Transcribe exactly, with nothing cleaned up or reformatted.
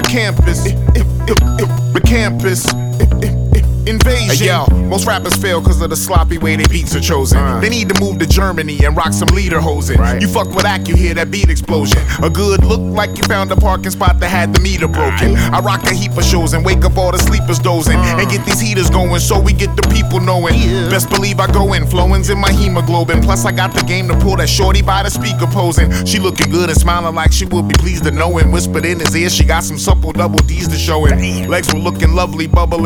campus, the campus invasion. Hey, yo, most rappers fail cause of the sloppy way they beats are chosen. Uh, they need to move to Germany and rock some leader hosen. Right. You fuck with Ack, you hear that beat explosion. A good look like you found a parking spot that had the meter broken. Right. I rock a heap of shows and wake up all the sleepers dozing. Uh, and get these heaters going so we get the people knowing. Yeah. Best believe I go in, flowing's in my hemoglobin. Plus I got the game to pull that shorty by the speaker posing. She looking good and smiling like she would be pleased to know him. Whispered in his ear, she got some supple double D's to show him. Legs were looking lovely, bubbling.